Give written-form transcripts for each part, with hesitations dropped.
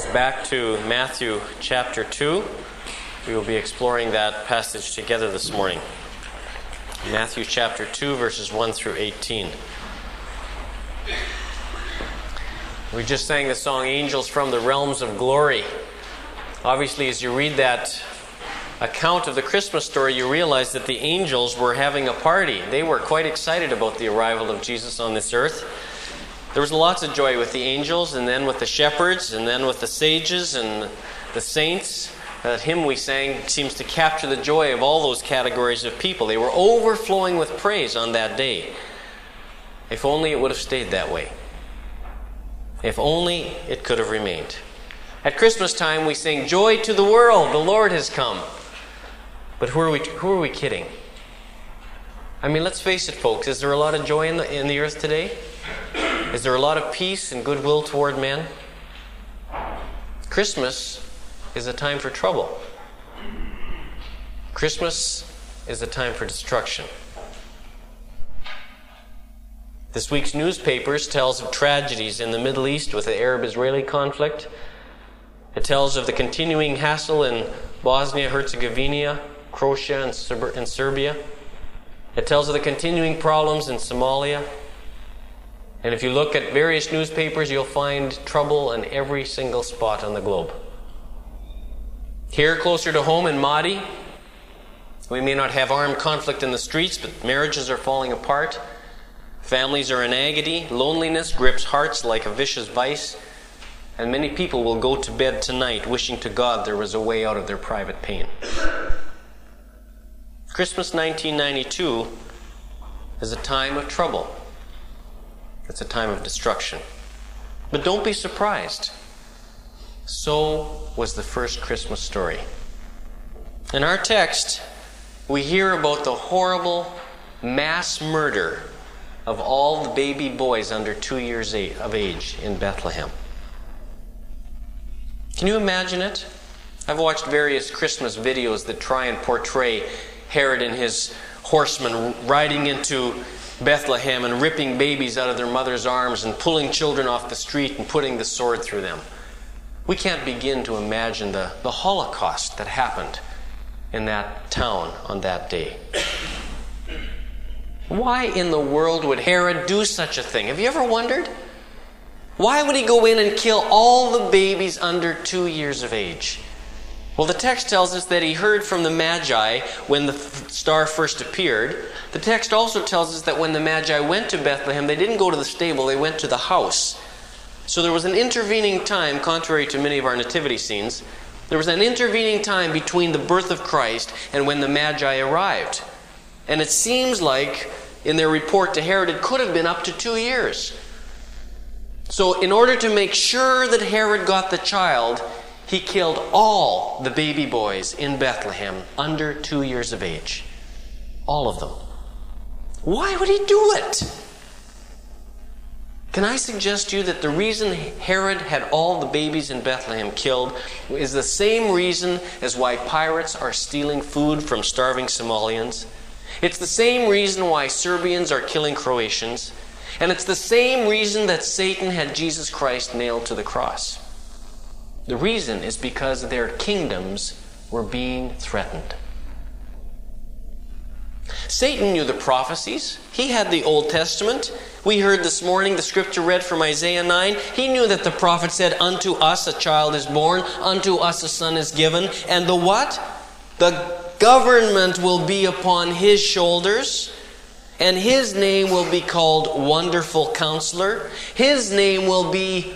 back to Matthew chapter 2. We will be exploring that passage together this morning. Matthew chapter 2, verses 1 through 18. We just sang the song, Angels from the Realms of Glory. Obviously, as you read that account of the Christmas story, you realize that the angels were having a party. They were quite excited about the arrival of Jesus on this earth. There was lots of joy with the angels, and then with the shepherds, and then with the sages and the saints. That hymn we sang seems to capture the joy of all those categories of people. They were overflowing with praise on that day. If only it would have stayed that way. If only it could have remained. At Christmas time we sing, "Joy to the world, the Lord has come." But who are we kidding? I mean, let's face it, folks. Is there a lot of joy in the earth today? Is there a lot of peace and goodwill toward men? Christmas is a time for trouble. Christmas is a time for destruction. This week's newspapers tells of tragedies in the Middle East with the Arab-Israeli conflict. It tells of the continuing hassle in Bosnia-Herzegovina, Croatia, and Serbia. It tells of the continuing problems in Somalia. And if you look at various newspapers, you'll find trouble in every single spot on the globe. Here, closer to home in Mahdi, we may not have armed conflict in the streets, but marriages are falling apart. Families are in agony. Loneliness grips hearts like a vicious vice. And many people will go to bed tonight wishing to God there was a way out of their private pain. Christmas 1992 is a time of trouble. It's a time of destruction. But don't be surprised. So was the first Christmas story. In our text, we hear about the horrible mass murder of all the baby boys under 2 years of age in Bethlehem. Can you imagine it? I've watched various Christmas videos that try and portray Herod and his horsemen riding into Bethlehem and ripping babies out of their mother's arms and pulling children off the street and putting the sword through them. We can't begin to imagine the Holocaust that happened in that town on that day. Why in the world would Herod do such a thing? Have you ever wondered? Why would he go in and kill all the babies under 2 years of age? Well, the text tells us that he heard from the Magi when the star first appeared. The text also tells us that when the Magi went to Bethlehem, they didn't go to the stable, they went to the house. So there was an intervening time, contrary to many of our nativity scenes, there was an intervening time between the birth of Christ and when the Magi arrived. And it seems like, in their report to Herod, it could have been up to 2 years. So in order to make sure that Herod got the child, he killed all the baby boys in Bethlehem under 2 years of age. All of them. Why would he do it? Can I suggest to you that the reason Herod had all the babies in Bethlehem killed is the same reason as why pirates are stealing food from starving Somalians? It's the same reason why Serbians are killing Croatians. And it's the same reason that Satan had Jesus Christ nailed to the cross. The reason is because their kingdoms were being threatened. Satan knew the prophecies. He had the Old Testament. We heard this morning the scripture read from Isaiah 9. He knew that the prophet said, "Unto us a child is born, unto us a son is given." And the what? The government will be upon his shoulders. And his name will be called Wonderful Counselor. His name will be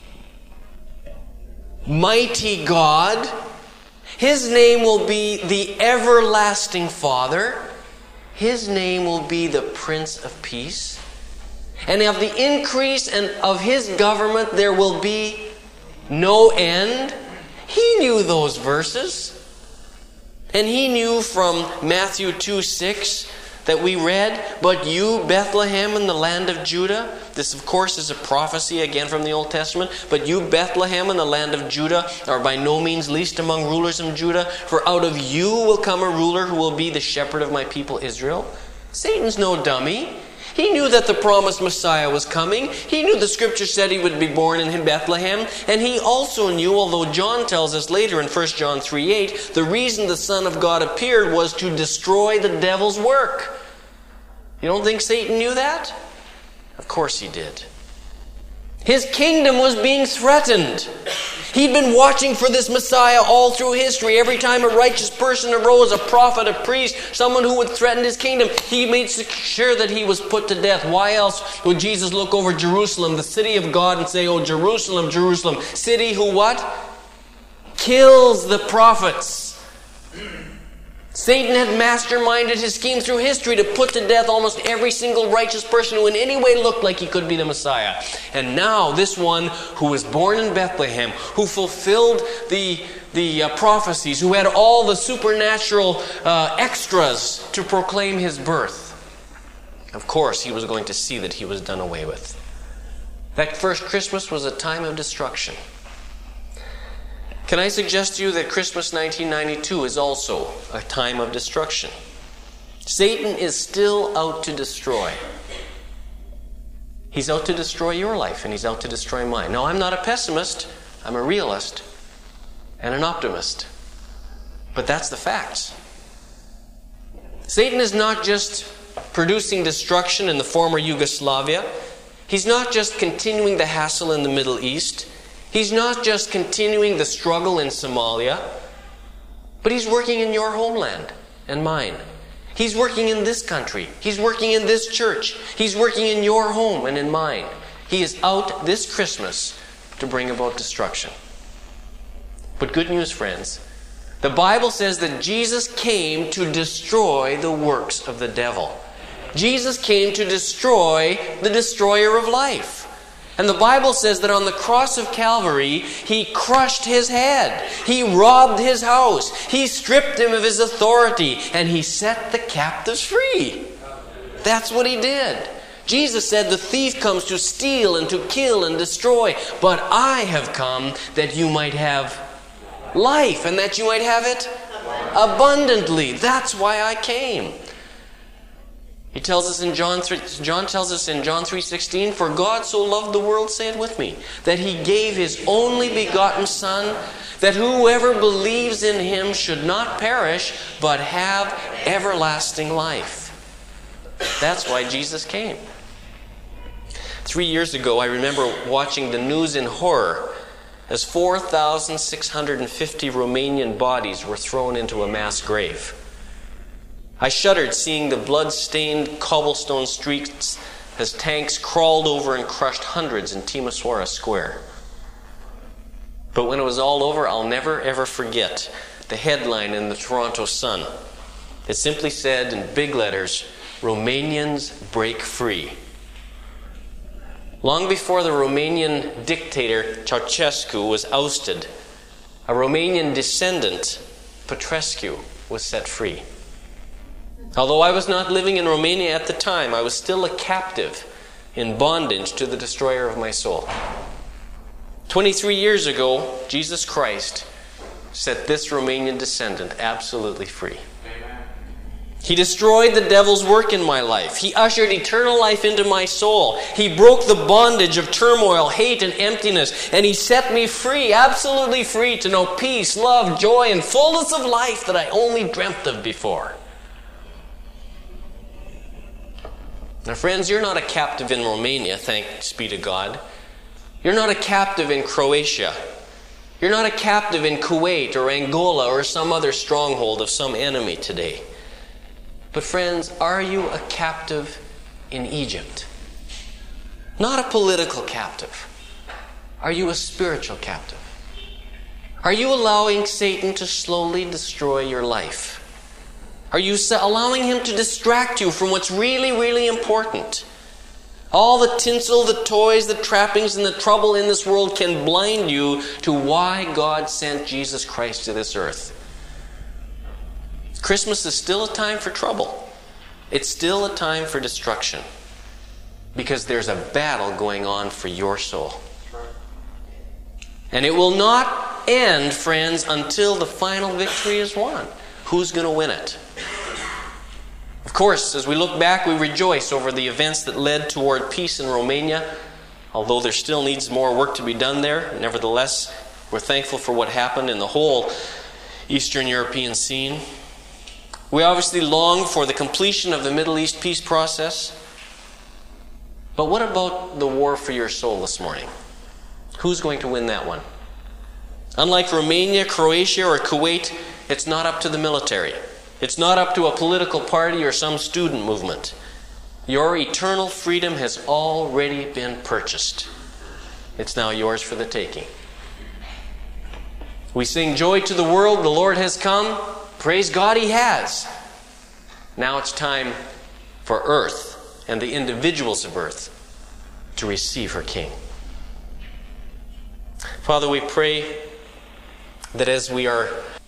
Mighty God. His name will be the Everlasting Father. His name will be the Prince of Peace. And of the increase and of his government there will be no end. He knew those verses. And he knew from Matthew 2:6 that we read, "But you, Bethlehem, in the land of Judah." This, of course, is a prophecy again from the Old Testament. "But you, Bethlehem, in the land of Judah, are by no means least among rulers of Judah, for out of you will come a ruler who will be the shepherd of my people Israel." Satan's no dummy. He knew that the promised Messiah was coming. He knew the Scripture said he would be born in Bethlehem. And he also knew, although John tells us later in 1 John 3:8, the reason the Son of God appeared was to destroy the devil's work. You don't think Satan knew that? Of course he did. His kingdom was being threatened. He'd been watching for this Messiah all through history. Every time a righteous person arose, a prophet, a priest, someone who would threaten his kingdom, he made sure that he was put to death. Why else would Jesus look over Jerusalem, the city of God, and say, "Oh, Jerusalem, Jerusalem, city who what? Kills the prophets." Satan had masterminded his scheme through history to put to death almost every single righteous person who in any way looked like he could be the Messiah. And now this one who was born in Bethlehem, who fulfilled the prophecies, who had all the supernatural extras to proclaim his birth, of course he was going to see that he was done away with. That first Christmas was a time of destruction. Can I suggest to you that Christmas 1992 is also a time of destruction? Satan is still out to destroy. He's out to destroy your life, and he's out to destroy mine. Now, I'm not a pessimist. I'm a realist and an optimist. But that's the facts. Satan is not just producing destruction in the former Yugoslavia. He's not just continuing the hassle in the Middle East. He's not just continuing the struggle in Somalia, but he's working in your homeland and mine. He's working in this country. He's working in this church. He's working in your home and in mine. He is out this Christmas to bring about destruction. But good news, friends. The Bible says that Jesus came to destroy the works of the devil. Jesus came to destroy the destroyer of life. And the Bible says that on the cross of Calvary, he crushed his head. He robbed his house. He stripped him of his authority. And he set the captives free. That's what he did. Jesus said the thief comes to steal and to kill and destroy. But I have come that you might have life and that you might have it abundantly. That's why I came. He tells us in John tells us in John 3:16, "For God so loved the world," say it with me, "that he gave his only begotten Son, that whoever believes in him should not perish, but have everlasting life." That's why Jesus came. 3 years ago, I remember watching the news in horror as 4,650 Romanian bodies were thrown into a mass grave. I shuddered seeing the blood-stained cobblestone streets as tanks crawled over and crushed hundreds in Timisoara Square. But when it was all over, I'll never ever forget the headline in the Toronto Sun. It simply said in big letters, "Romanians break free." Long before the Romanian dictator Ceausescu was ousted, a Romanian descendant, Petrescu, was set free. Although I was not living in Romania at the time, I was still a captive in bondage to the destroyer of my soul. 23 years ago, Jesus Christ set this Romanian descendant absolutely free. He destroyed the devil's work in my life. He ushered eternal life into my soul. He broke the bondage of turmoil, hate, and emptiness. And he set me free, absolutely free, to know peace, love, joy, and fullness of life that I only dreamt of before. Now, friends, you're not a captive in Romania, thanks be to God. You're not a captive in Croatia. You're not a captive in Kuwait or Angola or some other stronghold of some enemy today. But friends, are you a captive in Egypt? Not a political captive. Are you a spiritual captive? Are you allowing Satan to slowly destroy your life? Are you allowing him to distract you from what's really, really important? All the tinsel, the toys, the trappings, and the trouble in this world can blind you to why God sent Jesus Christ to this earth. Christmas is still a time for trouble. It's still a time for destruction. Because there's a battle going on for your soul. And it will not end, friends, until the final victory is won. Who's going to win it? Of course, as we look back, we rejoice over the events that led toward peace in Romania. Although there still needs more work to be done there, nevertheless, we're thankful for what happened in the whole Eastern European scene. We obviously long for the completion of the Middle East peace process. But what about the war for your soul this morning? Who's going to win that one? Unlike Romania, Croatia, or Kuwait, it's not up to the military. It's not up to a political party or some student movement. Your eternal freedom has already been purchased. It's now yours for the taking. We sing joy to the world, the Lord has come. Praise God, He has. Now it's time for earth and the individuals of earth to receive her King. Father, we pray that as we are